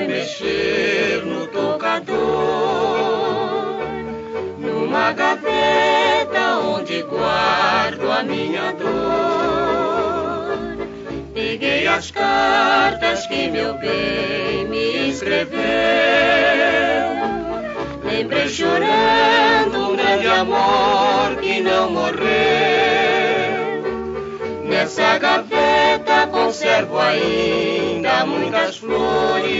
mexer no tocador, numa gaveta onde guardo a minha dor. Peguei as cartas que meu bem me escreveu, lembrei chorando um grande amor que não morreu. Nessa gaveta conservo ainda muitas flores,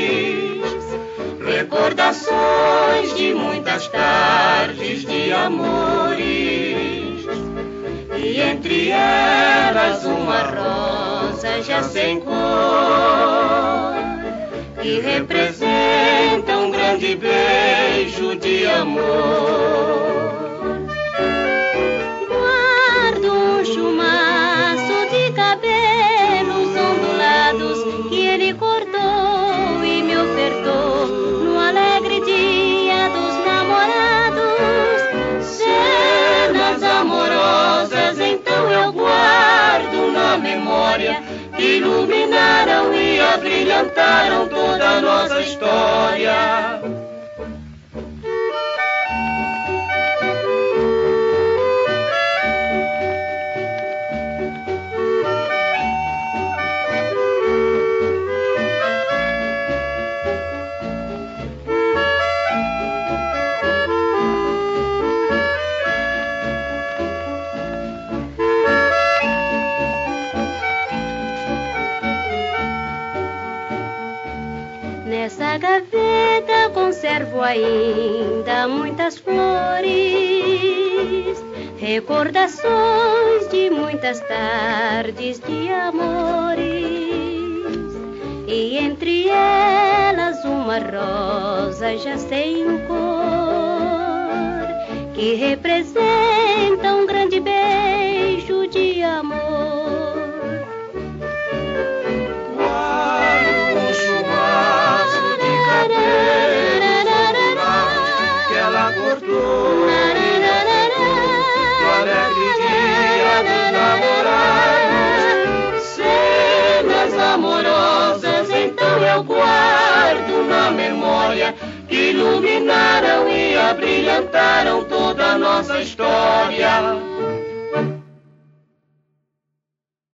recordações de muitas tardes de amores, e entre elas uma rosa já sem cor, que representa um grande beijo de amor. Guardo um chumaço de cabelos ondulados que ele cortou e me ofertou no alegre dia dos namorados. Cenas amorosas então eu guardo na memória, que iluminaram e abrilhantaram toda a nossa história. Nessa gaveta conservo ainda muitas flores, recordações de muitas tardes de amores, e entre elas uma rosa já sem cor, que representa um grande beijo de amor. Eu guardo na memória, que iluminaram e abrilhantaram toda a nossa história.